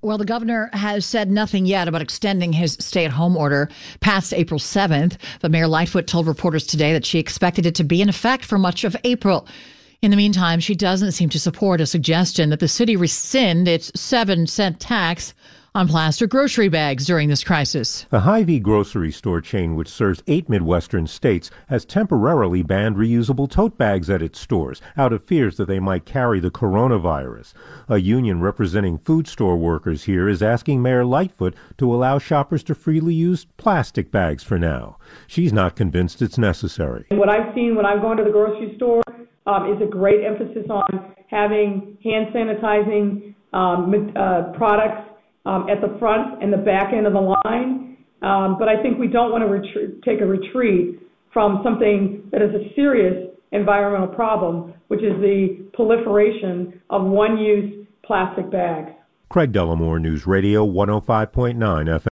Well, the governor has said nothing yet about extending his stay-at-home order past April 7th. But Mayor Lightfoot told reporters today that she expected it to be in effect for much of April. In the meantime, she doesn't seem to support a suggestion that the city rescind its 7-cent tax on plastic grocery bags during this crisis. The Hy-Vee grocery store chain, which serves 8 Midwestern states, has temporarily banned reusable tote bags at its stores out of fears that they might carry the coronavirus. A union representing food store workers here is asking Mayor Lightfoot to allow shoppers to freely use plastic bags for now. She's not convinced it's necessary. What I've seen when I've gone to the grocery store is a great emphasis on having hand sanitizing products at the front and the back end of the line. But I think we don't want to take a retreat from something that is a serious environmental problem, which is the proliferation of one-use plastic bags. Craig Dellamore, News Radio 105.9 FM.